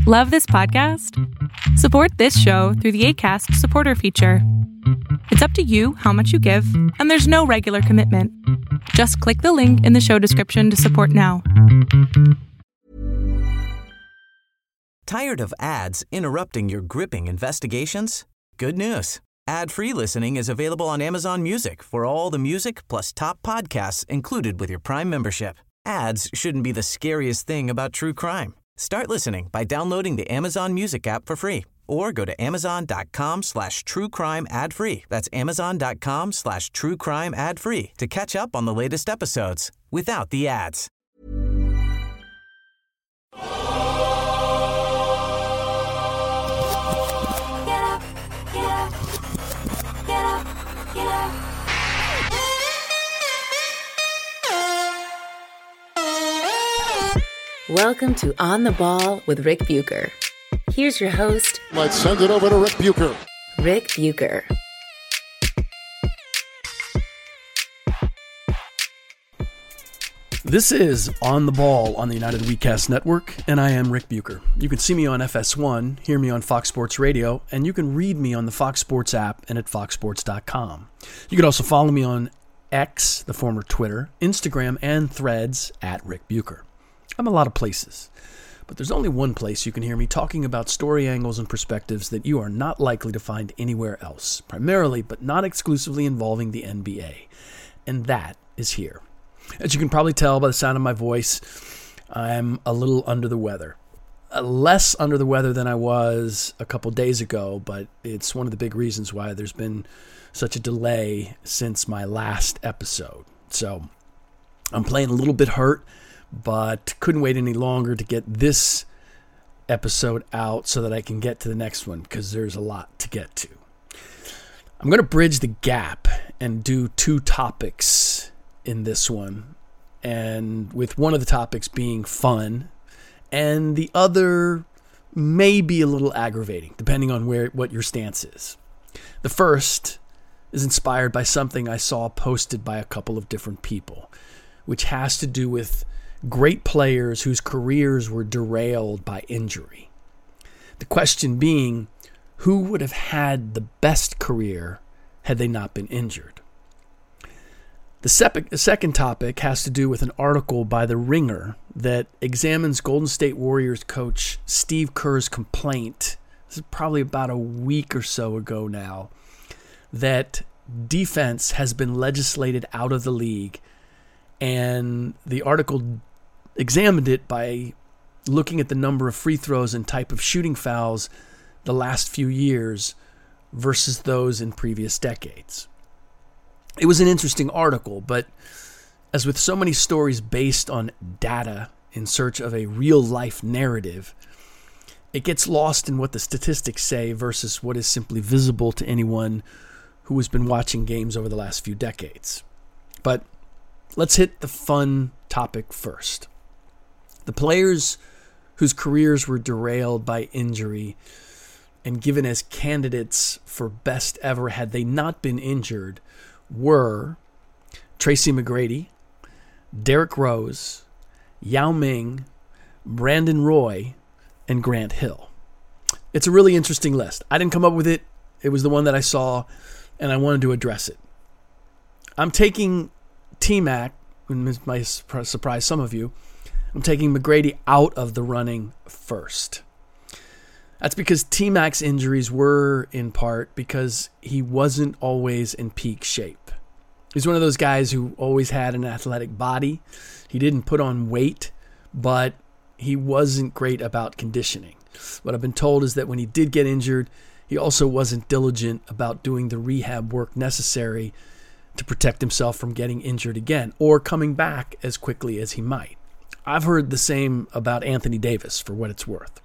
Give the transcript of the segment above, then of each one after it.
Love this podcast? Support this show through the Acast supporter feature. It's up to you how much you give, and there's no regular commitment. Just click the link in the show description to support now. Tired of ads interrupting your gripping investigations? Good news. Ad-free listening is available on Amazon Music for all the music plus top podcasts included with your Prime membership. Ads shouldn't be the scariest thing about true crime. Start listening by downloading the Amazon Music app for free or go to amazon.com/truecrime ad-free. That's amazon.com/truecrime ad-free to catch up on the latest episodes without the ads. Welcome to On the Ball with Rick Bucher. Here's your host. Let's send it over to Rick Bucher. Rick Bucher. This is On the Ball on the United WeCast Network, and I am Rick Bucher. You can see me on FS1, hear me on Fox Sports Radio, and you can read me on the Fox Sports app and at foxsports.com. You can also follow me on X, the former Twitter, Instagram, and Threads at Rick Bucher. I'm a lot of places, but there's only one place you can hear me talking about story angles and perspectives that you are not likely to find anywhere else, primarily but not exclusively involving the NBA, and that is here. As you can probably tell by the sound of my voice, I'm a little under the weather. Less under the weather than I was a couple days ago, but it's one of the big reasons why there's been such a delay since my last episode. So I'm playing a little bit hurt, but couldn't wait any longer to get this episode out so that I can get to the next one, because there's a lot to get to. I'm going to bridge the gap and do two topics in this one, and with one of the topics being fun, and the other may be a little aggravating, depending on what your stance is. The first is inspired by something I saw posted by a couple of different people, which has to do with great players whose careers were derailed by injury. The question being, who would have had the best career had they not been injured? The second topic has to do with an article by The Ringer that examines Golden State Warriors coach Steve Kerr's complaint. This is probably about a week or so ago now, that defense has been legislated out of the league, and the article examined it by looking at the number of free throws and type of shooting fouls the last few years versus those in previous decades. It was an interesting article, but as with so many stories based on data in search of a real-life narrative, it gets lost in what the statistics say versus what is simply visible to anyone who has been watching games over the last few decades. But let's hit the fun topic first. The players whose careers were derailed by injury and given as candidates for best ever had they not been injured were Tracy McGrady, Derrick Rose, Yao Ming, Brandon Roy, and Grant Hill. It's a really interesting list. I didn't come up with it. It was the one that I saw, and I wanted to address it. I'm taking T-Mac, and this might surprise some of you, I'm taking McGrady out of the running first. That's because T-Mac's injuries were in part because he wasn't always in peak shape. He's one of those guys who always had an athletic body. He didn't put on weight, but he wasn't great about conditioning. What I've been told is that when he did get injured, he also wasn't diligent about doing the rehab work necessary to protect himself from getting injured again or coming back as quickly as he might. I've heard the same about Anthony Davis, for what it's worth.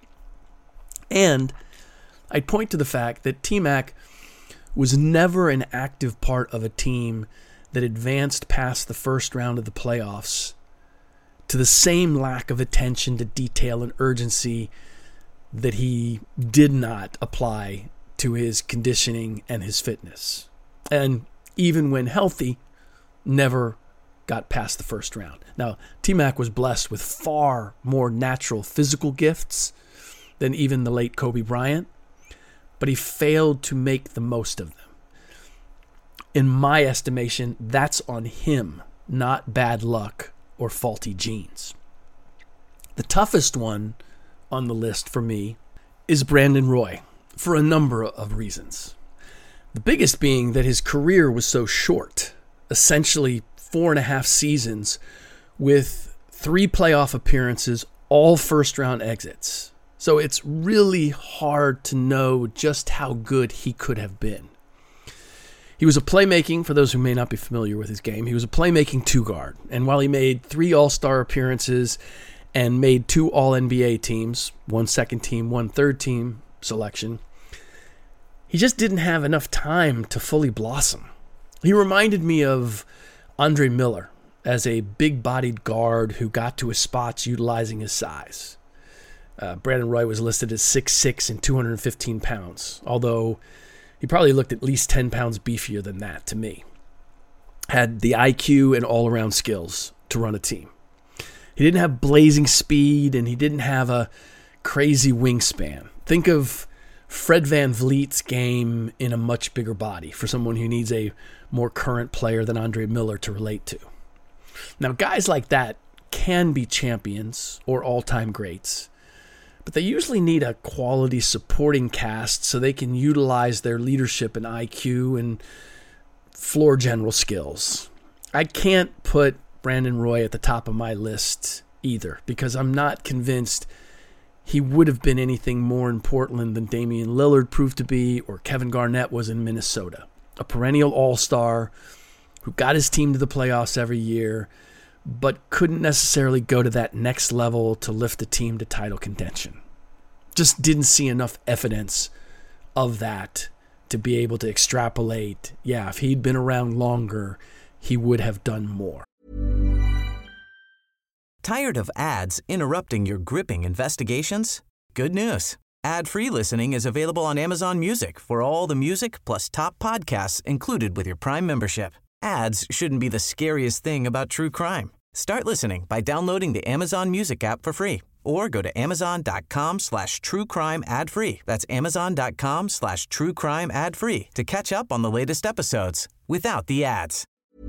And I'd point to the fact that T-Mac was never an active part of a team that advanced past the first round of the playoffs to the same lack of attention to detail and urgency that he did not apply to his conditioning and his fitness. And even when healthy, never got past the first round. Now, T-Mac was blessed with far more natural physical gifts than even the late Kobe Bryant, but he failed to make the most of them. In my estimation, that's on him, not bad luck or faulty genes. The toughest one on the list for me is Brandon Roy, for a number of reasons. The biggest being that his career was so short, essentially 4.5 seasons with 3 playoff appearances, all first-round exits. So it's really hard to know just how good he could have been. He was a playmaking, for those who may not be familiar with his game, he was a playmaking 2-guard. And while he made 3 All-Star appearances and made 2 All-NBA teams, 1 second team, 1 third team selection, he just didn't have enough time to fully blossom. He reminded me of Andre Miller as a big-bodied guard who got to his spots utilizing his size. Brandon Roy was listed as 6'6" and 215 pounds, although he probably looked at least 10 pounds beefier than that to me. Had the IQ and all-around skills to run a team. He didn't have blazing speed, and he didn't have a crazy wingspan. Think of Fred VanVleet's game in a much bigger body for someone who needs a more current player than Andre Miller to relate to. Now, guys like that can be champions or all-time greats, but they usually need a quality supporting cast so they can utilize their leadership and IQ and floor general skills. I can't put Brandon Roy at the top of my list either, because I'm not convinced he would have been anything more in Portland than Damian Lillard proved to be or Kevin Garnett was in Minnesota. A perennial all-star who got his team to the playoffs every year, but couldn't necessarily go to that next level to lift the team to title contention. Just didn't see enough evidence of that to be able to extrapolate, yeah, if he'd been around longer, he would have done more. Tired of ads interrupting your gripping investigations? Good news. Ad-free listening is available on Amazon Music for all the music plus top podcasts included with your Prime membership. Ads shouldn't be the scariest thing about true crime. Start listening by downloading the Amazon Music app for free or go to amazon.com/truecrime ad-free. That's amazon.com/truecrime ad-free to catch up on the latest episodes without the ads.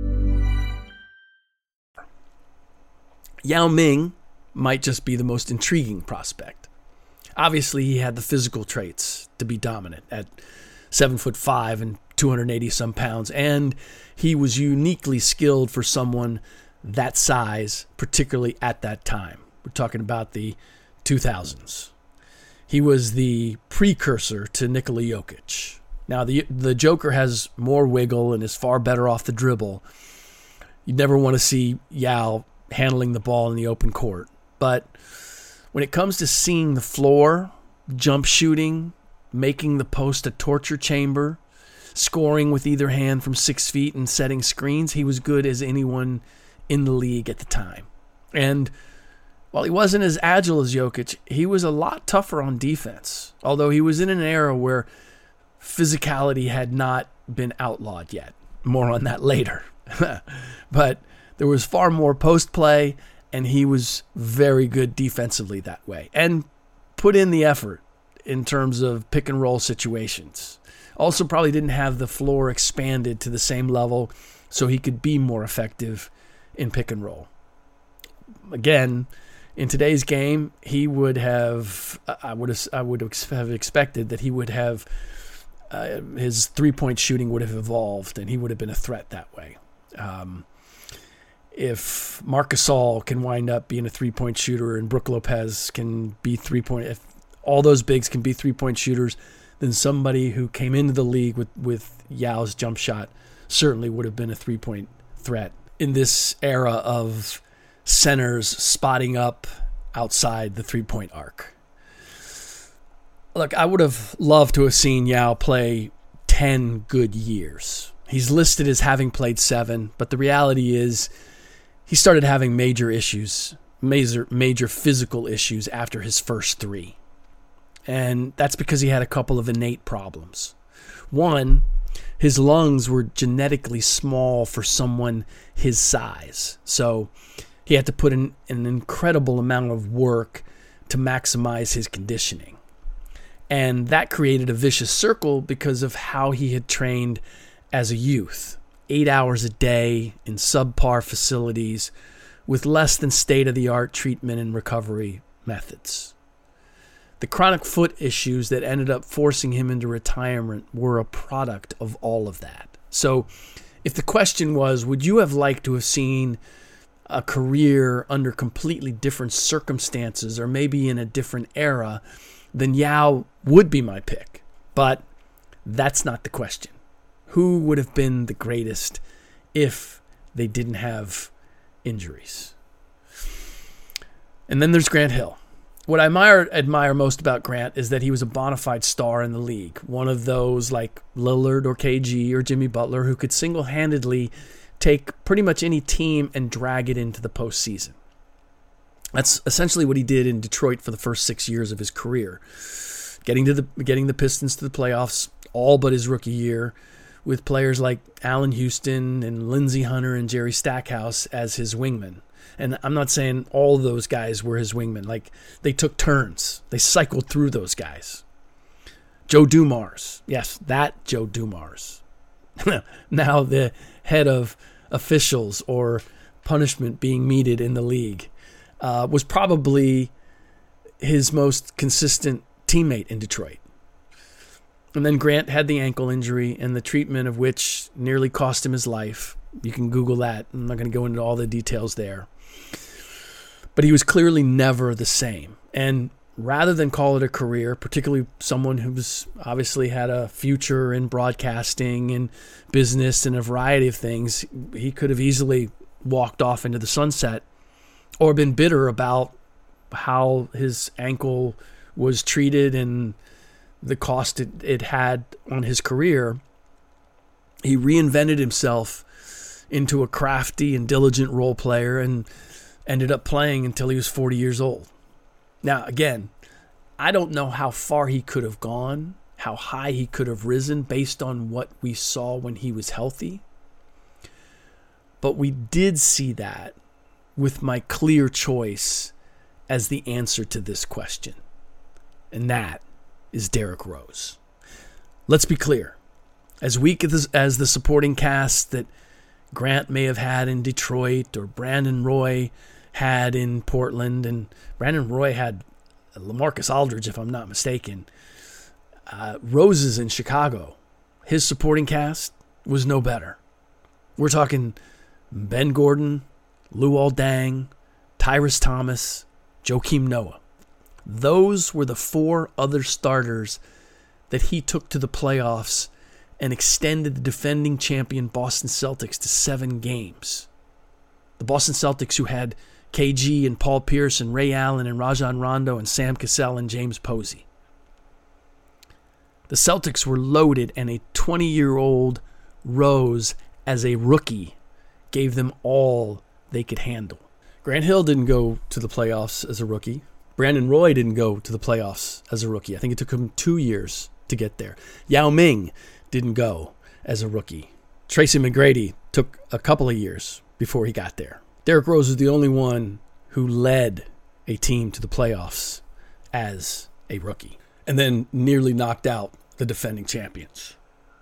Yao Ming might just be the most intriguing prospect. Obviously, he had the physical traits to be dominant at 7'5" and 280-some pounds, and he was uniquely skilled for someone that size, particularly at that time. We're talking about the 2000s. He was the precursor to Nikola Jokic. Now, the Joker has more wiggle and is far better off the dribble. You'd never want to see Yao handling the ball in the open court. But when it comes to seeing the floor, jump shooting, making the post a torture chamber, scoring with either hand from 6 feet and setting screens, he was good as anyone in the league at the time. And while he wasn't as agile as Jokic, he was a lot tougher on defense, although he was in an era where physicality had not been outlawed yet. More on that later. But there was far more post play, and he was very good defensively that way and put in the effort in terms of pick and roll situations. Also probably didn't have the floor expanded to the same level so he could be more effective in pick and roll. Again, in today's game, he would have, I would have expected that he would have, his three-point shooting would have evolved and he would have been a threat that way. If Marc Gasol can wind up being a three-point shooter and Brook Lopez can be if all those bigs can be three-point shooters, then somebody who came into the league with Yao's jump shot certainly would have been a three-point threat in this era of centers spotting up outside the three-point arc. Look, I would have loved to have seen Yao play 10 good years. He's listed as having played 7, but the reality is he started having major issues, major physical issues after his first 3. And that's because he had a couple of innate problems. One, his lungs were genetically small for someone his size. So he had to put in an incredible amount of work to maximize his conditioning. And that created a vicious circle because of how he had trained as a youth. 8 hours a day in subpar facilities with less than state-of-the-art treatment and recovery methods. The chronic foot issues that ended up forcing him into retirement were a product of all of that. So if the question was, would you have liked to have seen a career under completely different circumstances or maybe in a different era, then Yao would be my pick. But that's not the question. Who would have been the greatest if they didn't have injuries? And then there's Grant Hill. What I admire most about Grant is that he was a bona fide star in the league. One of those like Lillard or KG or Jimmy Butler who could single-handedly take pretty much any team and drag it into the postseason. That's essentially what he did in Detroit for the first 6 years of his career. Getting the Pistons to the playoffs all but his rookie year with players like Allen Houston and Lindsey Hunter and Jerry Stackhouse as his wingmen. And I'm not saying all of those guys were his wingmen. Like, they took turns. They cycled through those guys. Joe Dumars. Yes, that Joe Dumars. Now the head of officials or punishment being meted in the league. Was probably his most consistent teammate in Detroit. And then Grant had the ankle injury, and the treatment of which nearly cost him his life. You can Google that. I'm not going to go into all the details there. But he was clearly never the same. And rather than call it a career, particularly someone who's obviously had a future in broadcasting and business and a variety of things, he could have easily walked off into the sunset or been bitter about how his ankle was treated and the cost it had on his career. He reinvented himself into a crafty and diligent role player and ended up playing until he was 40 years old. Now, again, I don't know how far he could have gone, how high he could have risen based on what we saw when he was healthy. But we did see that with my clear choice as the answer to this question. And that is Derrick Rose. Let's be clear. As weak as the supporting cast that Grant may have had in Detroit or Brandon Roy had in Portland, and Brandon Roy had LaMarcus Aldridge, if I'm not mistaken, Rose's in Chicago, his supporting cast was no better. We're talking Ben Gordon, Luol Deng, Tyrese Thomas, Joakim Noah. Those were the four other starters that he took to the playoffs and extended the defending champion Boston Celtics to 7 games. The Boston Celtics, who had KG and Paul Pierce and Ray Allen and Rajon Rondo and Sam Cassell and James Posey. The Celtics were loaded, and a 20-year-old Rose as a rookie gave them all they could handle. Grant Hill didn't go to the playoffs as a rookie. Brandon Roy didn't go to the playoffs as a rookie. I think it took him 2 years to get there. Yao Ming didn't go as a rookie. Tracy McGrady took a couple of years before he got there. Derrick Rose was the only one who led a team to the playoffs as a rookie and then nearly knocked out the defending champions.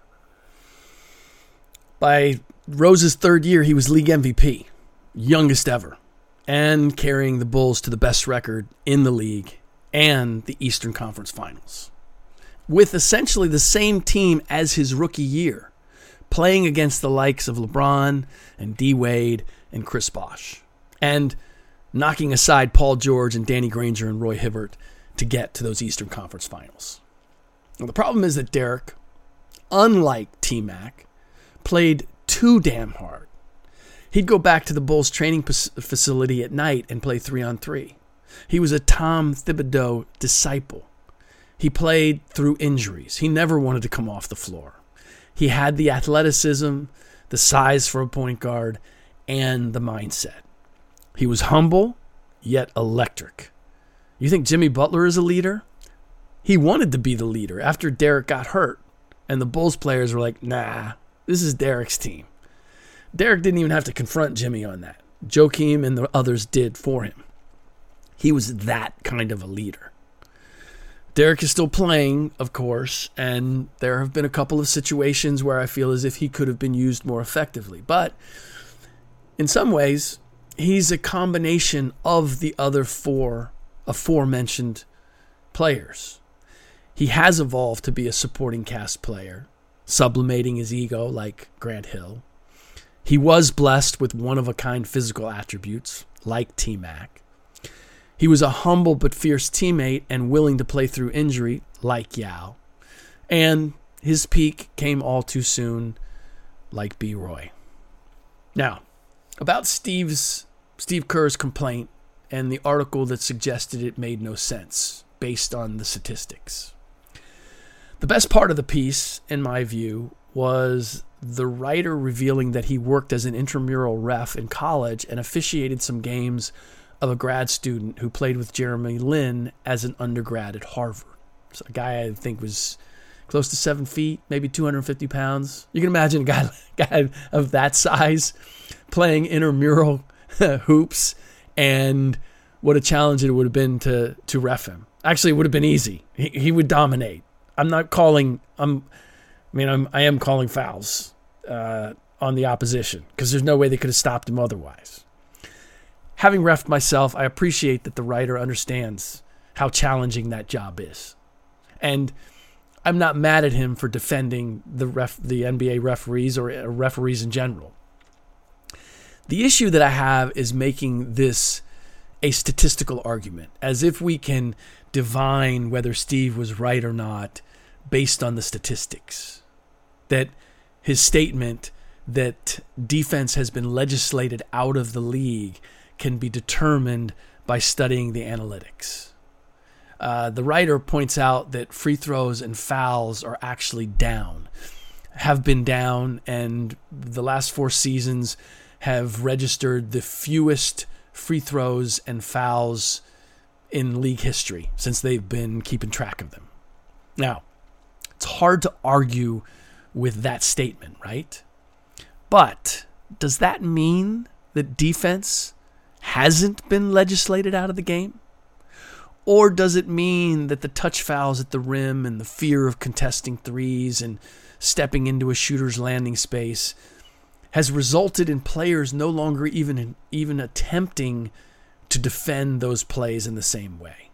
By Rose's third year, he was league MVP, youngest ever, and carrying the Bulls to the best record in the league and the Eastern Conference Finals, with essentially the same team as his rookie year, playing against the likes of LeBron and D. Wade and Chris Bosh, and knocking aside Paul George and Danny Granger and Roy Hibbert to get to those Eastern Conference Finals. Now, the problem is that Derrick, unlike T-Mac, played too damn hard. He'd go back to the Bulls training facility at night and play 3-on-3. He was a Tom Thibodeau disciple. He played through injuries. He never wanted to come off the floor. He had the athleticism, the size for a point guard, and the mindset. He was humble, yet electric. You think Jimmy Butler is a leader? He wanted to be the leader after Derrick got hurt, and the Bulls players were like, nah, this is Derrick's team. Derrick didn't even have to confront Jimmy on that. Joakim and the others did for him. He was that kind of a leader. Derek is still playing, of course, and there have been a couple of situations where I feel as if he could have been used more effectively. But in some ways, he's a combination of the other four aforementioned players. He has evolved to be a supporting cast player, sublimating his ego like Grant Hill. He was blessed with one-of-a-kind physical attributes, like T-Mac. He was a humble but fierce teammate and willing to play through injury, like Yao. And his peak came all too soon, like B. Roy. Now, about Steve Kerr's complaint and the article that suggested it made no sense based on the statistics. The best part of the piece, in my view, was the writer revealing that he worked as an intramural ref in college and officiated some games of a grad student who played with Jeremy Lin as an undergrad at Harvard. So a guy I think was close to 7 feet, maybe 250 pounds. You can imagine a guy of that size playing intramural hoops, and what a challenge it would have been to ref him. Actually, it would have been easy. He would dominate. I am calling fouls on the opposition because there's no way they could have stopped him otherwise. Having reffed myself, I appreciate that the writer understands how challenging that job is. And I'm not mad at him for defending the NBA referees or referees in general. The issue that I have is making this a statistical argument, as if we can divine whether Steve was right or not based on the statistics. That his statement that defense has been legislated out of the league can be determined by studying the analytics. The writer points out that free throws and fouls are actually down, have been down, and the last 4 seasons have registered the fewest free throws and fouls in league history since they've been keeping track of them. Now, it's hard to argue with that statement, right? But does that mean that defense hasn't been legislated out of the game? Or does it mean that the touch fouls at the rim and the fear of contesting threes and stepping into a shooter's landing space has resulted in players no longer even attempting to defend those plays in the same way?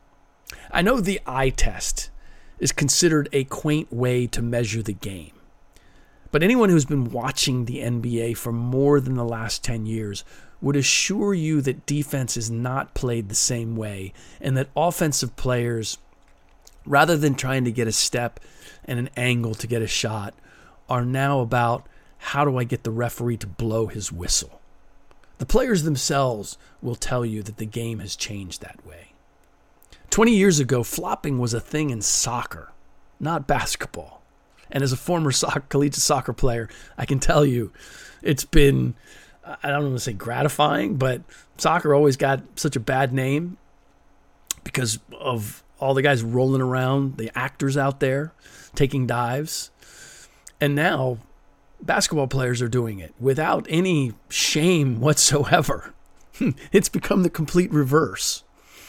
I know the eye test is considered a quaint way to measure the game, but anyone who's been watching the NBA for more than the last 10 years would assure you that defense is not played the same way, and that offensive players, rather than trying to get a step and an angle to get a shot, are now about how do I get the referee to blow his whistle. The players themselves will tell you that the game has changed that way. 20 years ago, flopping was a thing in soccer, not basketball. And as a former collegiate soccer player, I can tell you it's been, I don't want to say gratifying, but soccer always got such a bad name because of all the guys rolling around, the actors out there taking dives. And now basketball players are doing it without any shame whatsoever. It's become the complete reverse.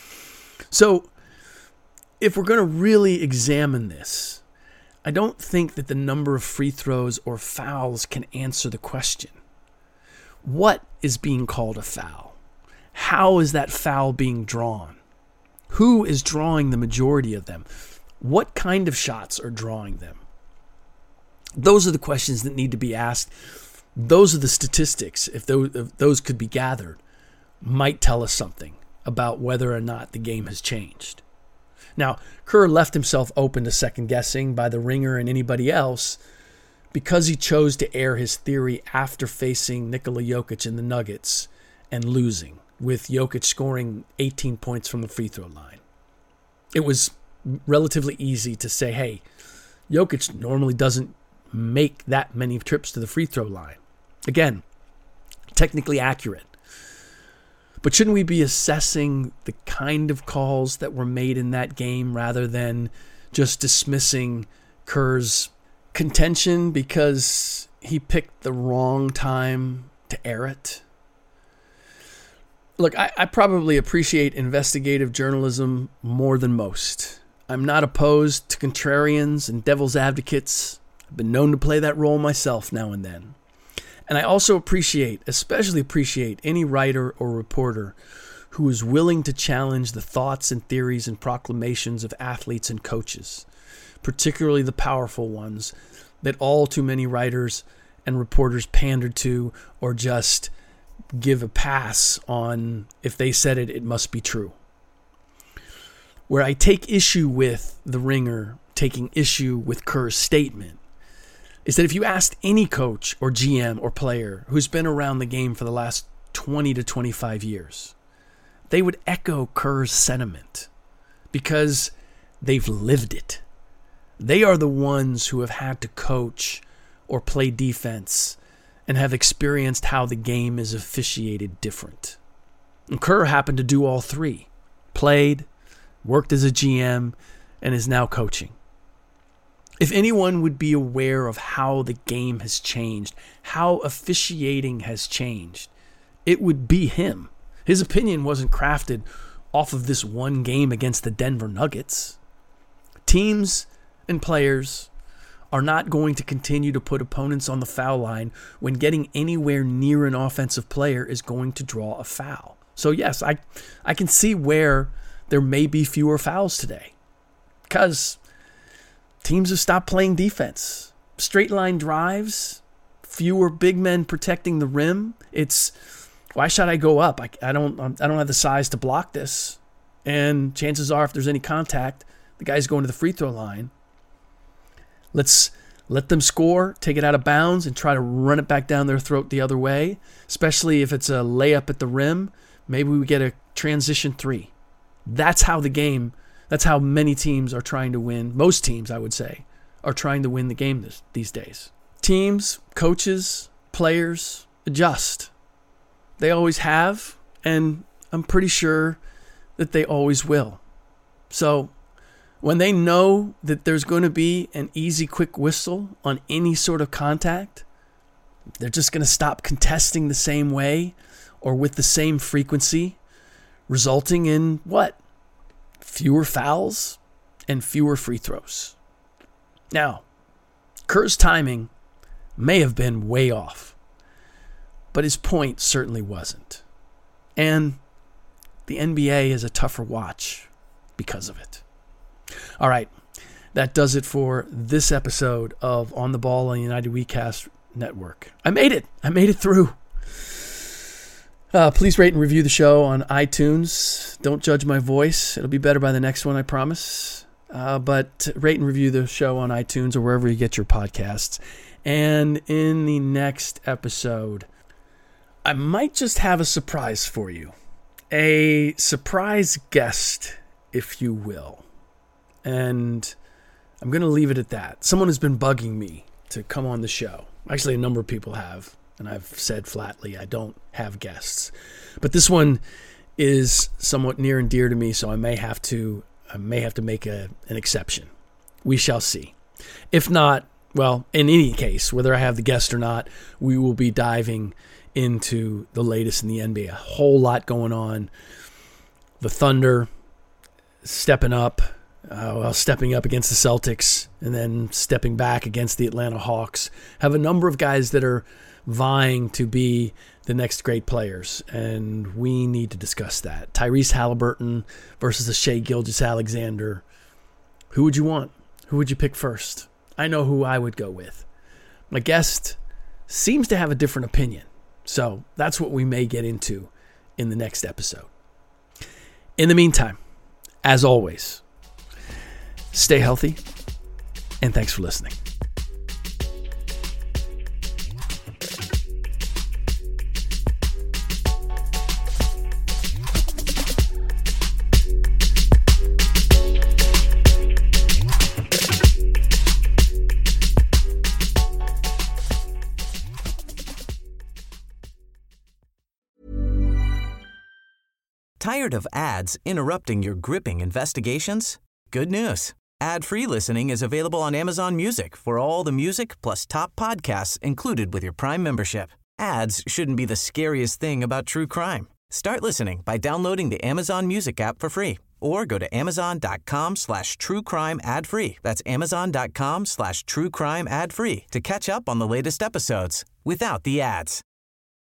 So if we're going to really examine this, I don't think that the number of free throws or fouls can answer the question. What is being called a foul? How is that foul being drawn? Who is drawing the majority of them? What kind of shots are drawing them? Those are the questions that need to be asked. Those are the statistics, if those could be gathered, might tell us something about whether or not the game has changed. Now, Kerr left himself open to second guessing by the Ringer and anybody else because he chose to air his theory after facing Nikola Jokic in the Nuggets and losing, with Jokic scoring 18 points from the free throw line. It was relatively easy to say, hey, Jokic normally doesn't make that many trips to the free throw line. Again, technically accurate. But shouldn't we be assessing the kind of calls that were made in that game rather than just dismissing Kerr's contention because he picked the wrong time to air it? Look, I probably appreciate investigative journalism more than most. I'm not opposed to contrarians and devil's advocates. I've been known to play that role myself now and then. And I also especially appreciate any writer or reporter who is willing to challenge the thoughts and theories and proclamations of athletes and coaches, particularly the powerful ones that all too many writers and reporters pander to or just give a pass on. If they said it, it must be true. Where I take issue with The Ringer taking issue with Kerr's statement is that if you asked any coach or GM or player who's been around the game for the last 20 to 25 years, they would echo Kerr's sentiment because they've lived it. They are the ones who have had to coach or play defense and have experienced how the game is officiated different. And Kerr happened to do all three. Played, worked as a GM, and is now coaching. If anyone would be aware of how the game has changed, how officiating has changed, it would be him. His opinion wasn't crafted off of this one game against the Denver Nuggets. Teams and players are not going to continue to put opponents on the foul line when getting anywhere near an offensive player is going to draw a foul. So yes, I can see where there may be fewer fouls today because teams have stopped playing defense. Straight line drives, fewer big men protecting the rim. It's, why should I go up? I don't have the size to block this. And chances are, if there's any contact, the guy's going to the free throw line. Let's let them score, take it out of bounds, and try to run it back down their throat the other way, especially if it's a layup at the rim. Maybe we get a transition three. That's how many teams are trying to win. Most teams, I would say, are trying to win the game these days. Teams, coaches, players adjust. They always have, and I'm pretty sure that they always will. So when they know that there's going to be an easy, quick whistle on any sort of contact, they're just going to stop contesting the same way or with the same frequency, resulting in what? Fewer fouls and fewer free throws. Now, Kerr's timing may have been way off, but his point certainly wasn't. And the NBA is a tougher watch because of it. All right, that does it for this episode of On the Ball on the United WeCast Network. I made it through. Please rate and review the show on iTunes. Don't judge my voice. It'll be better by the next one, I promise. But rate and review the show on iTunes or wherever you get your podcasts. And in the next episode, I might just have a surprise for you. A surprise guest, if you will. And I'm going to leave it at that. Someone has been bugging me to come on the show. Actually, a number of people have. And I've said flatly, I don't have guests. But this one is somewhat near and dear to me, so I may have to make an exception. We shall see. If not, well, in any case, whether I have the guest or not, we will be diving into the latest in the NBA. A whole lot going on. The Thunder stepping up against the Celtics, and then stepping back against the Atlanta Hawks. Have a number of guys that are vying to be the next great players, and we need to discuss that. Tyrese Halliburton versus Shai Gilgeous-Alexander. Who would you want? Who would you pick first? I know who I would go with. My guest seems to have a different opinion, so that's what we may get into in the next episode. In the meantime, as always, stay healthy, and thanks for listening. Tired of ads interrupting your gripping investigations? Good news. Ad-free listening is available on Amazon Music for all the music plus top podcasts included with your Prime membership. Ads shouldn't be the scariest thing about true crime. Start listening by downloading the Amazon Music app for free Or go to amazon.com/truecrime ad-free. That's amazon.com/truecrime ad-free to catch up on the latest episodes without the ads.